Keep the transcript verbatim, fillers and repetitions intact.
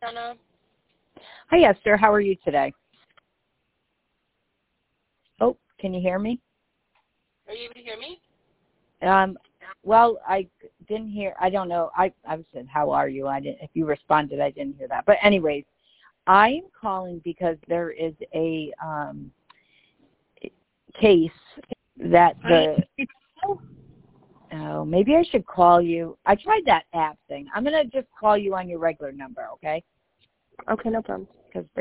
Anna. Hi, Esther. How are you today? Oh, can you hear me? Are you able to hear me? Um, well, I didn't hear. I don't know. I I said, "How are you?" I didn't. If you responded, I didn't hear that. But anyways, I'm calling because there is a um, case that the. Oh, maybe I should call you. I tried that app thing. I'm gonna just call you on your regular number, okay? Okay, no problem. Because